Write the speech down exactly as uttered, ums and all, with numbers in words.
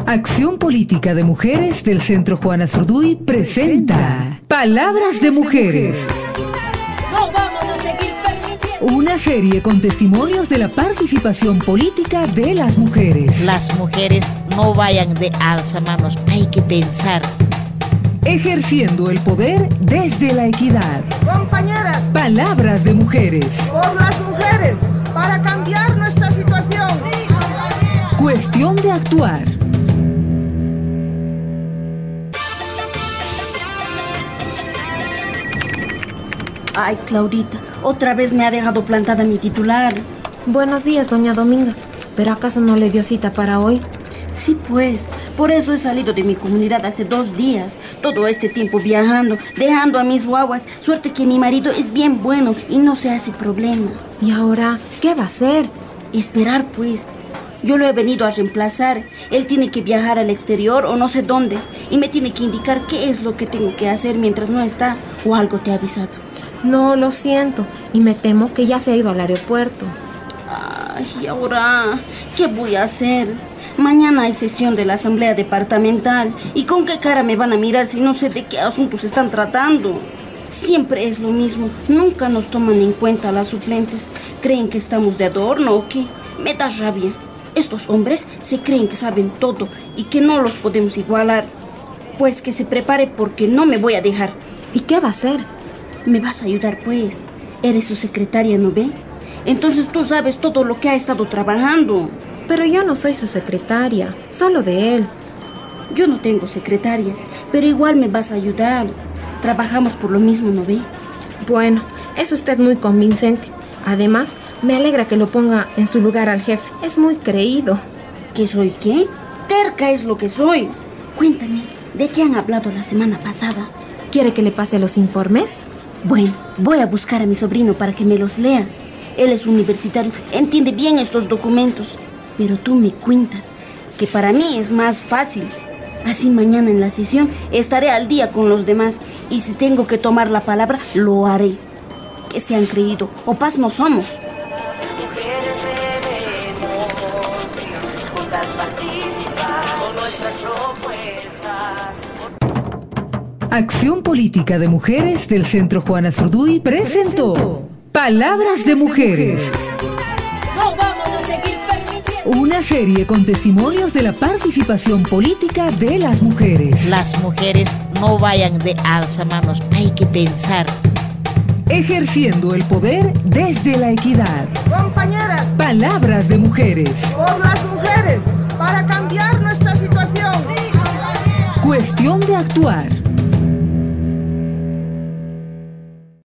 Acción Política de Mujeres del Centro Juana Zurduy presenta Palabras de Mujeres. No vamos a seguir permitiendo. Una serie con testimonios de la participación política de las mujeres. Las mujeres no vayan de alzamanos, hay que pensar. Ejerciendo el poder desde la equidad. Compañeras, Palabras de Mujeres. por las mujeres, para cambiar nuestra situación. Cuestión de actuar. Ay, Claudita, otra vez me ha dejado plantada mi titular. Buenos días, doña Dominga. ¿Pero acaso no le dio cita para hoy? Sí, pues, por eso he salido de mi comunidad hace dos días. Todo este tiempo viajando, dejando a mis guaguas. Suerte que mi marido es bien bueno y no se hace problema. ¿Y ahora qué va a hacer? Esperar, pues. Yo lo he venido a reemplazar. Él tiene que viajar al exterior o no sé dónde. Y me tiene que indicar qué es lo que tengo que hacer mientras no está. ¿O algo te ha avisado? No, lo siento. Y me temo que ya se ha ido al aeropuerto. Ay, ¿y ahora qué voy a hacer? Mañana hay sesión de la asamblea departamental. ¿Y con qué cara me van a mirar si no sé de qué asuntos están tratando? Siempre es lo mismo. Nunca nos toman en cuenta a las suplentes. ¿Creen que estamos de adorno o qué? Me da rabia. Estos hombres se creen que saben todo y que no los podemos igualar. Pues que se prepare porque no me voy a dejar. ¿Y qué va a hacer? ¿Me vas a ayudar, pues? Eres su secretaria, ¿no ve? Entonces tú sabes todo lo que ha estado trabajando. Pero yo no soy su secretaria, solo de él. Yo no tengo secretaria, pero igual me vas a ayudar. Trabajamos por lo mismo, ¿no ve? Bueno, es usted muy convincente. Además, me alegra que lo ponga en su lugar al jefe. Es muy creído. ¿Qué soy qué? Terca es lo que soy. Cuéntame, ¿de qué han hablado la semana pasada? ¿Quiere que le pase los informes? Bueno, voy a buscar a mi sobrino para que me los lea. Él es universitario, entiende bien estos documentos. Pero tú me cuentas, que para mí es más fácil. Así mañana en la sesión estaré al día con los demás. Y si tengo que tomar la palabra, lo haré. Que se han creído, o paz no somos. Las mujeres debemos juntas participar con nuestras propuestas. Acción Política de Mujeres del Centro Juana Zurduy presentó Palabras de Mujeres. No vamos a seguir permitiendo. Una serie con testimonios de la participación política de las mujeres. Las mujeres no vayan de alzamanos, hay que pensar. Ejerciendo el poder desde la equidad. Compañeras, Palabras de Mujeres. por las mujeres, para cambiar nuestra situación. Cuestión de actuar.